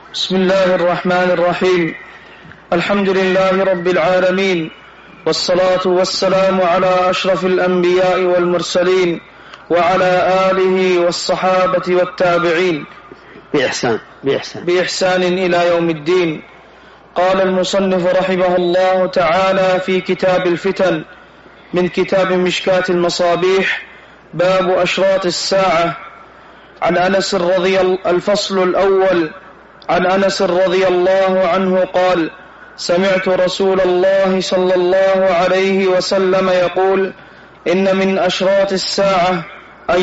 بسم الله الرحمن الرحيم. الحمد لله رب العالمين، والصلاة والسلام على أشرف الأنبياء والمرسلين وعلى آله والصحابة والتابعين بإحسان إلى يوم الدين. قال المصنف رحمه الله تعالى في كتاب الفتن من كتاب مشكاة المصابيح: باب أشراط الساعة. عن أنس الفصل الأول. عن أنس رضي الله عنه قال: سمعت رسول الله صلى الله عليه وسلم يقول: إن من أشراط الساعة أن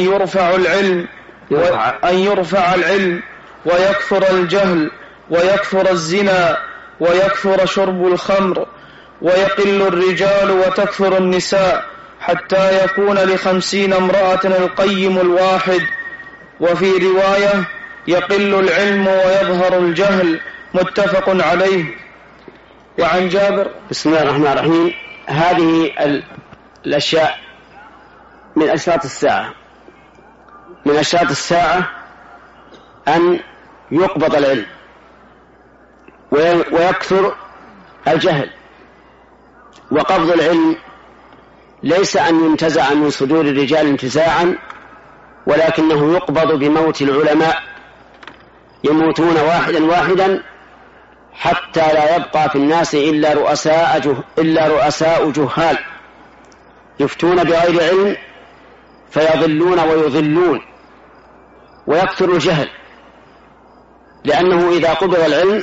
يرفع العلم ويكثر الجهل ويكثر الزنا ويكثر شرب الخمر ويقل الرجال وتكثر النساء، حتى يكون ل50 امرأة القيم الواحد. وفي رواية: يقل العلم ويظهر الجهل. متفق عليه. وعن جابر. بسم الله الرحمن الرحيم. هذه الأشياء من أشراط الساعة. من أشراط الساعة أن يقبض العلم ويكثر الجهل. وقبض العلم ليس أن ينتزع من صدور الرجال انتزاعا، ولكنه يقبض بموت العلماء، يموتون واحدا واحدا حتى لا يبقى في الناس إلا رؤساء جهال يفتون بغير علم فيضلون ويضلون. ويكثر الجهل، لأنه إذا قبض العلم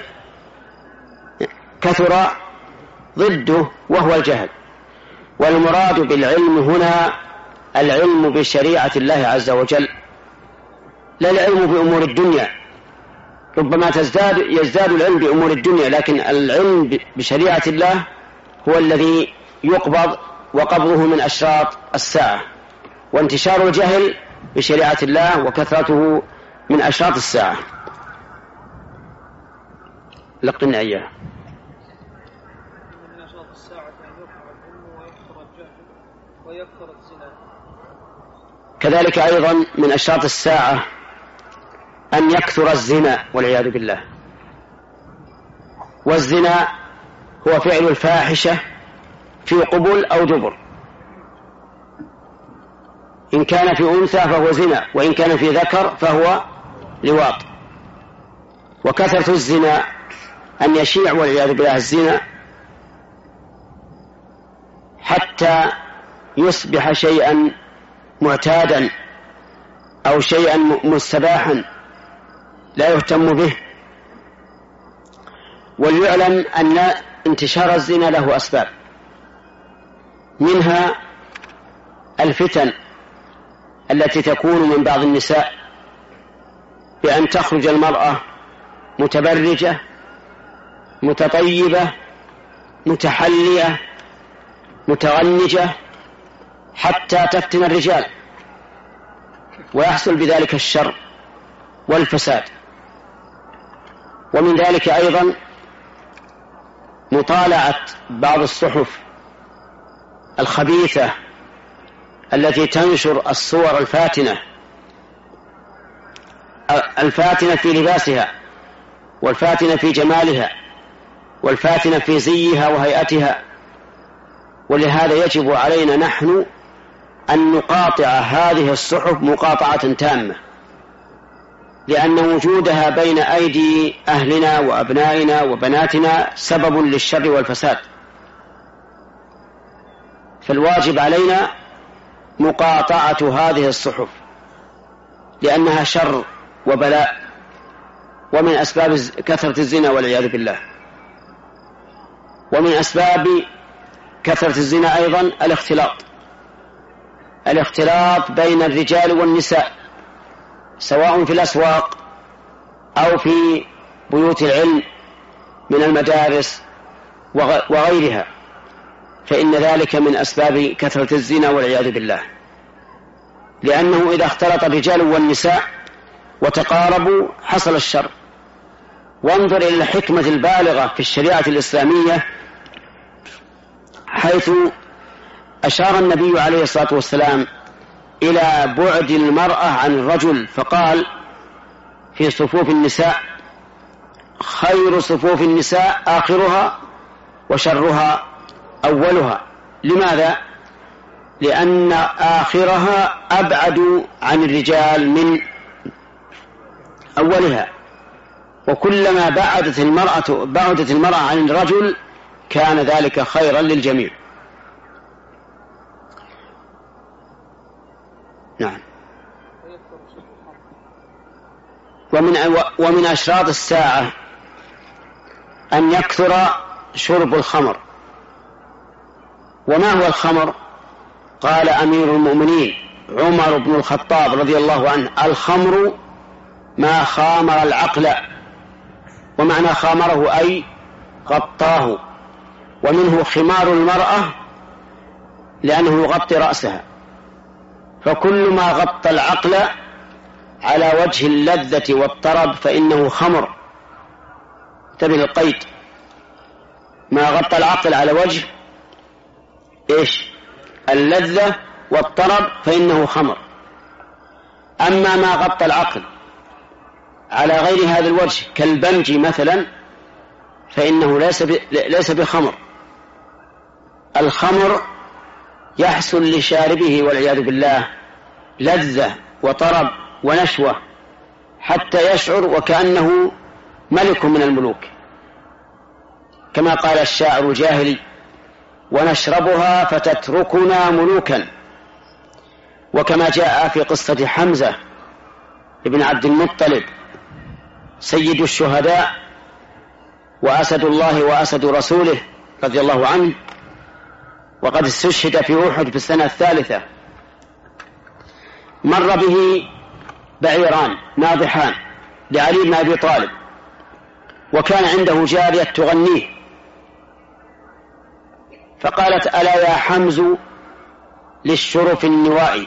كثر ضده وهو الجهل. والمراد بالعلم هنا العلم بشريعة الله عز وجل، لا العلم بأمور الدنيا. ربما يزداد العلم بأمور الدنيا، لكن العلم بشريعة الله هو الذي يقبض، وقبضه من أشراط الساعة. وانتشار الجهل بشريعة الله وكثرته من أشراط الساعة. لقنا إياه. من أشراط الساعة أن يرفع العلم ويكثر الجهل ويكثر الزنا. كذلك أيضا من أشراط الساعة أن يكثر الزنا والعياذ بالله. والزنا هو فعل الفاحشة في قبل أو دبر. إن كان في أنثى فهو زنا، وإن كان في ذكر فهو لواط. وكثرة الزنا أن يشيع والعياذ بالله الزنا حتى يصبح شيئا معتادا أو شيئا مستباحا لا يهتم به. وليعلم أن انتشار الزنا له أسباب، منها الفتن التي تكون من بعض النساء بأن تخرج المرأة متبرجة متطيبة متحلية متغنجة حتى تفتن الرجال، ويحصل بذلك الشر والفساد. ومن ذلك أيضا مطالعة بعض الصحف الخبيثة التي تنشر الصور الفاتنة في لباسها، والفاتنة في جمالها، والفاتنة في زيها وهيئتها. ولهذا يجب علينا نحن أن نقاطع هذه الصحف مقاطعة تامة، لأن وجودها بين أيدي أهلنا وأبنائنا وبناتنا سبب للشر والفساد. فالواجب علينا مقاطعة هذه الصحف، لأنها شر وبلاء، ومن أسباب كثرة الزنا والعياذ بالله. ومن أسباب كثرة الزنا أيضا الاختلاط بين الرجال والنساء، سواء في الأسواق أو في بيوت العلم من المدارس وغيرها، فإن ذلك من أسباب كثرة الزنا والعياذ بالله، لأنه إذا اختلط الرجال والنساء وتقاربوا حصل الشر. وانظر إلى الحكمة البالغة في الشريعة الإسلامية، حيث أشار النبي عليه الصلاة والسلام إلى بعد المرأة عن الرجل، فقال في صفوف النساء خير صفوف النساء آخرها وشرها أولها. لماذا؟ لأن آخرها أبعد عن الرجال من أولها، وكلما بعدت المرأة عن الرجل كان ذلك خيرا للجميع. نعم. ومن أشراط الساعة أن يكثر شرب الخمر. وما هو الخمر؟ قال أمير المؤمنين عمر بن الخطاب رضي الله عنه: الخمر ما خامر العقل. ومعنى خامره أي غطاه، ومنه خمار المرأة لأنه يغطي رأسها، فكل ما غطى العقل على وجه اللذة والطرب فإنه خمر. انتبه القيد: ما غطى العقل على وجه اللذة والطرب فإنه خمر. أما ما غطى العقل على غير هذا الوجه كالبنج مثلا فإنه ليس بخمر. الخمر يحصل لشاربه والعياذ بالله لذة وطرب ونشوة حتى يشعر وكأنه ملك من الملوك، كما قال الشاعر الجاهلي: ونشربها فتتركنا ملوكا. وكما جاء في قصة حمزة ابن عبد المطلب سيد الشهداء وأسد الله وأسد رسوله رضي الله عنه، وقد استشهد في أحد في السنة 3، مر به بعيران ناضحان لعلي بن أبي طالب، وكان عنده جارية تغنيه، فقالت: ألا يا حمز للشرف النوائي،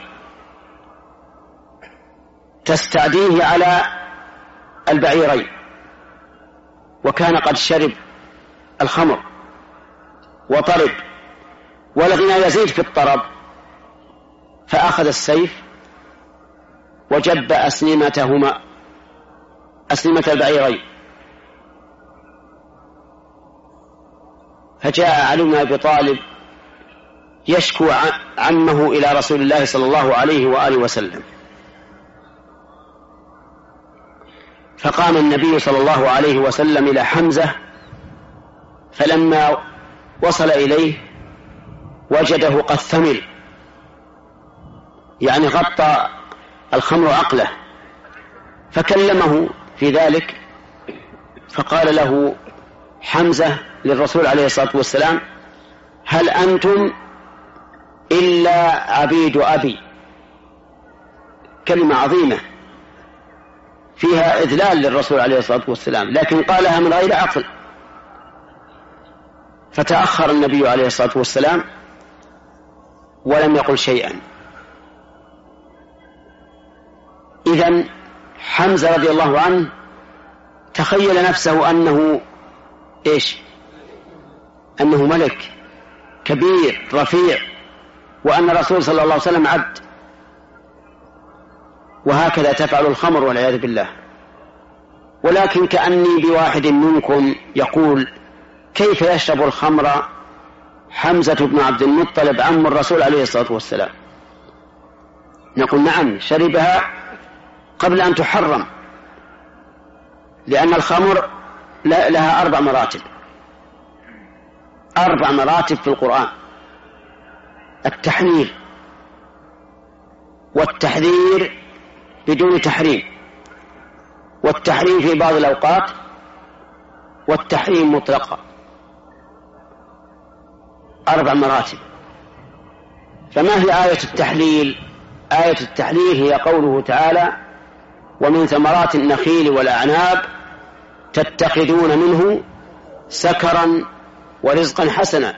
تستعديه على البعيرين. وكان قد شرب الخمر وطرب، والغنى يزيد في الطرب، فأخذ السيف وجب أسنمة البعيرين. فجاء علي بن أبي طالب يشكو عمه إلى رسول الله صلى الله عليه وآله وسلم، فقام النبي صلى الله عليه وسلم إلى حمزة، فلما وصل إليه وجده قد ثمل، يعني غطى الخمر عقله، فكلمه في ذلك، فقال له حمزة للرسول عليه الصلاة والسلام: هل أنتم إلا عبيد أبي؟ كلمة عظيمة فيها إذلال للرسول عليه الصلاة والسلام، لكن قالها من غير عقل. فتأخر النبي عليه الصلاة والسلام ولم يقل شيئا. إذن حمزة رضي الله عنه تخيل نفسه أنه أنه ملك كبير رفيع، وأن الرسول صلى الله عليه وسلم عبد. وهكذا تفعل الخمر والعياذ بالله. ولكن كأني بواحد منكم يقول: كيف يشرب الخمر حمزة بن عبد المطلب عم الرسول عليه الصلاة والسلام؟ نقول: نعم، شربها قبل أن تحرم، لأن الخمر لها 4 مراتب، 4 مراتب في القرآن: التحليل والتحذير بدون تحريم، والتحريم في بعض الأوقات، والتحريم مطلقا. 4 مراتب. فما هي آية التحليل؟ آية التحليل هي قوله تعالى: ومن ثمرات النخيل والأعناب تتخذون منه سكرا ورزقا حسنا.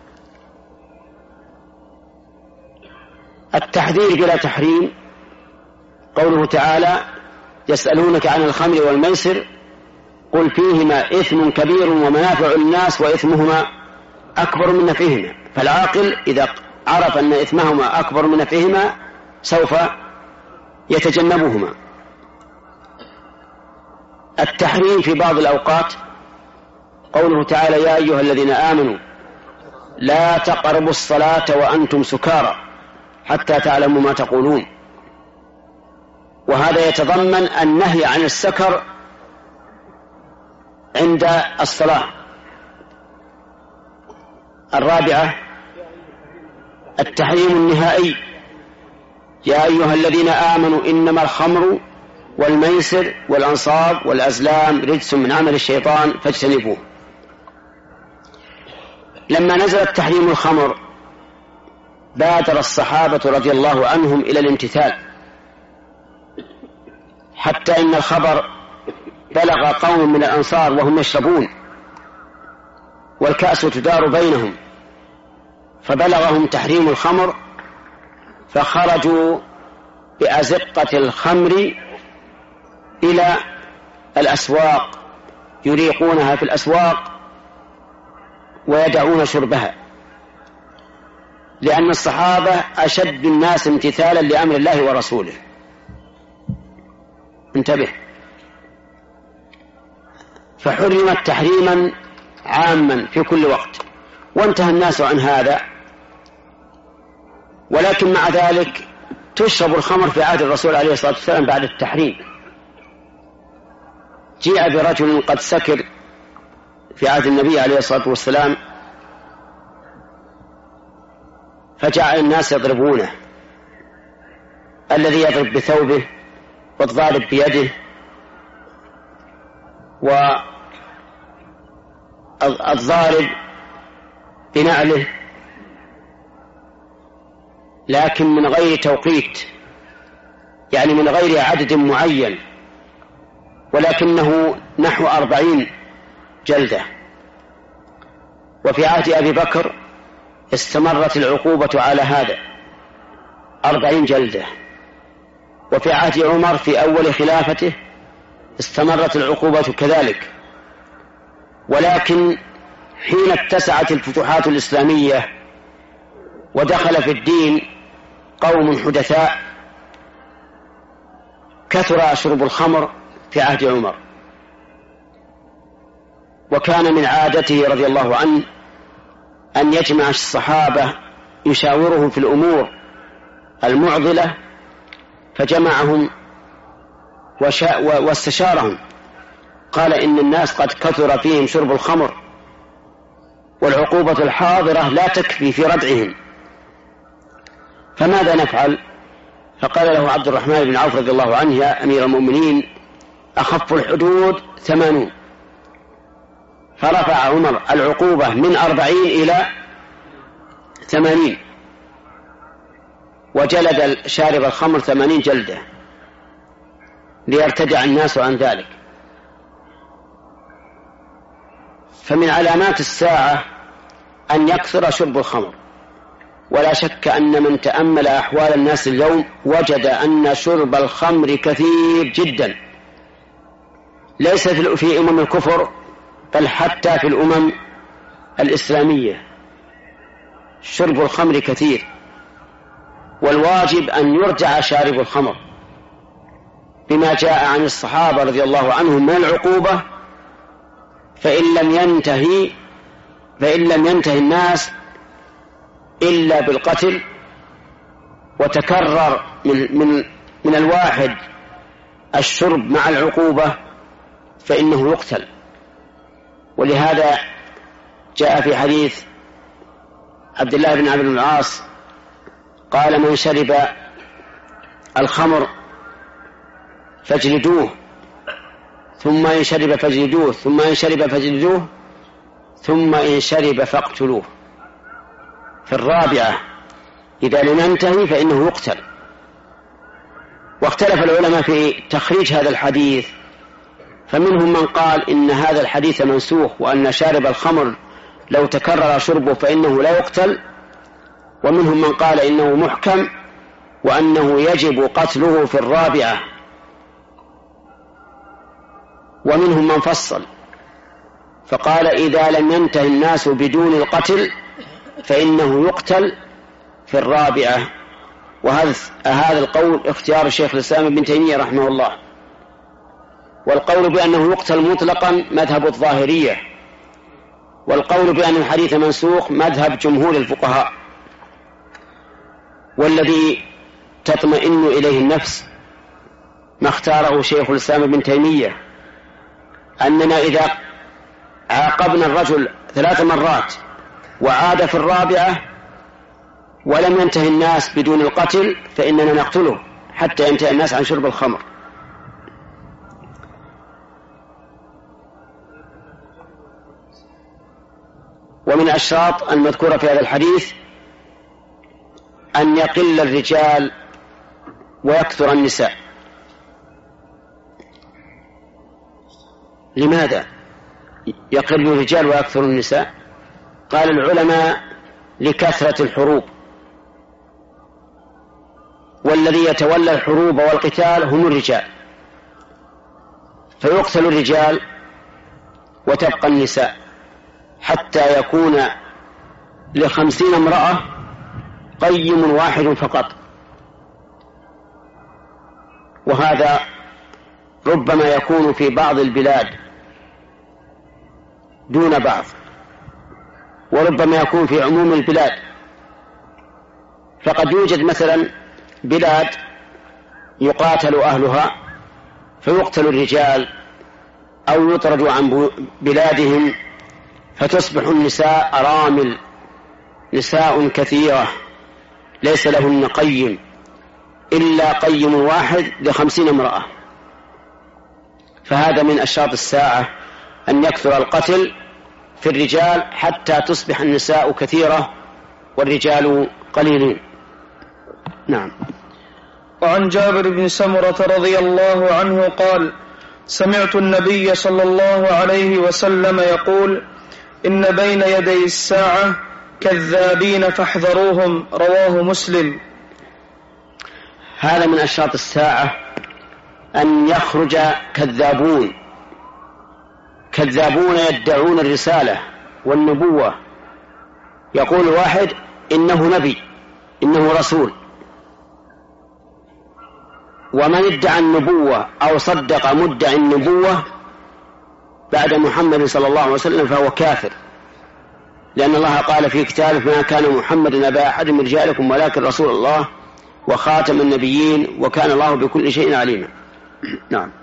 التحذير بلا تحريم قوله تعالى: يسألونك عن الخمر والميسر قل فيهما إثم كبير ومنافع للناس وإثمهما أكبر من نفعهما. فالعاقل إذا عرف أن إثمهما أكبر من نفعهما سوف يتجنبهما. التحريم في بعض الأوقات قوله تعالى يا أيها الذين آمنوا لا تقربوا الصلاة وأنتم سكارى حتى تعلموا ما تقولون، وهذا يتضمن النهي عن السكر عند الصلاة. الرابعة التحريم النهائي يا أيها الذين آمنوا إنما الخمر والميسر والأنصاب والأزلام رجس من عمل الشيطان فاجتنبوه. لما نزل تحريم الخمر بادر الصحابة رضي الله عنهم إلى الامتثال، حتى إن الخبر بلغ قوم من الأنصار وهم يشربون والكأس تدار بينهم، فبلغهم تحريم الخمر فخرجوا بأزقة الخمر إلى الأسواق يريقونها في الأسواق ويدعون شربها، لأن الصحابة أشد الناس امتثالا لأمر الله ورسوله. انتبه، فحرمت تحريما عاما في كل وقت وانتهى الناس عن هذا، ولكن مع ذلك تشرب الخمر في عهد الرسول عليه الصلاة والسلام بعد التحريم. جاء برجل قد سكر في عهد النبي عليه الصلاة والسلام فجعل الناس يضربونه، الذي يضرب بثوبه والضارب بيده والضارب بنعله، لكن من غير توقيت، يعني من غير عدد معين، ولكنه نحو 40 جلدة. وفي عهد أبي بكر استمرت العقوبة على هذا 40 جلدة، وفي عهد عمر في أول خلافته استمرت العقوبة كذلك. ولكن حين اتسعت الفتوحات الإسلامية ودخل في الدين قوم حدثاء كثر شرب الخمر في عهد عمر، وكان من عادته رضي الله عنه أن يجمع الصحابة يشاورهم في الأمور المعضلة، فجمعهم واستشارهم، قال إن الناس قد كثر فيهم شرب الخمر والعقوبة الحاضرة لا تكفي في ردعهم، فماذا نفعل؟ فقال له عبد الرحمن بن عوف رضي الله عنه يا أمير المؤمنين أخف الحدود 80، فرفع عمر العقوبة من 40 إلى 80 وجلد شارب الخمر 80 جلدة ليرتدع الناس عن ذلك. فمن علامات الساعة أن يكثر شرب الخمر، ولا شك أن من تأمل أحوال الناس اليوم وجد أن شرب الخمر كثير جدا، ليس في أمم الكفر بل حتى في الأمم الإسلامية شرب الخمر كثير، والواجب أن يرجع شارب الخمر بما جاء عن الصحابة رضي الله عنهم من العقوبة، فإن لم ينتهي الناس إلا بالقتل، وتكرر من الواحد الشرب مع العقوبة فإنه يقتل. ولهذا جاء في حديث عبد الله بن عمرو بن العاص قال من شرب الخمر فاجلدوه، ثم إن شرب فاجلدوه، ثم إن شرب فاجلدوه، ثم إن شرب فاقتلوه. في الرابعة إذا لم ينتهي فإنه يقتل. واختلف العلماء في تخريج هذا الحديث، فمنهم من قال إن هذا الحديث منسوخ وأن شارب الخمر لو تكرر شربه فإنه لا يقتل، ومنهم من قال إنه محكم وأنه يجب قتله في الرابعة، ومنهم من فصل فقال إذا لم ينتهي الناس بدون القتل فإنه يقتل في الرابعة. وهذا القول اختيار الشيخ الإسلام ابن تيمية رحمه الله. والقول بأنه يقتل مطلقا مذهب الظاهرية، والقول بأن الحديث منسوخ مذهب جمهور الفقهاء. والذي تطمئن إليه النفس ما اختاره شيخ الإسلام ابن تيمية، أننا إذا عاقبنا الرجل 3 مرات وعاد في الرابعة ولم ينتهي الناس بدون القتل فإننا نقتله حتى ينتهي الناس عن شرب الخمر. ومن الأشراط المذكورة في هذا الحديث أن يقل الرجال ويكثر النساء. لماذا يقل الرجال ويكثر النساء؟ قال العلماء لكثرة الحروب، والذي يتولى الحروب والقتال هم الرجال، فيقتل الرجال وتبقى النساء حتى يكون ل50 امرأة قيم واحد فقط. وهذا ربما يكون في بعض البلاد دون بعض، وربما يكون في عموم البلاد. فقد يوجد مثلا بلاد يقاتل أهلها فيقتل الرجال أو يطردوا عن بلادهم، فتصبح النساء أرامل، نساء كثيرة ليس لهن قيم إلا قيم واحد ل50 امرأة. فهذا من أشراط الساعة أن يكثر القتل في الرجال حتى تصبح النساء كثيرة والرجال قليلين. نعم. وعن جابر بن سمرة رضي الله عنه قال: سمعت النبي صلى الله عليه وسلم يقول: إن بين يدي الساعة كذابين فاحذروهم. رواه مسلم. هذا من أشراط الساعة أن يخرج كذابون يدعون الرسالة والنبوة. يقول واحد إنه نبي، إنه رسول، ومن ادعى النبوة أو صدق مدعي النبوة بعد محمد صلى الله عليه وسلم فهو كافر، لأن الله قال في كتابه: ما كان محمد أبا أحد من رجالكم ولكن رسول الله وخاتم النبيين وكان الله بكل شيء عليما. نعم.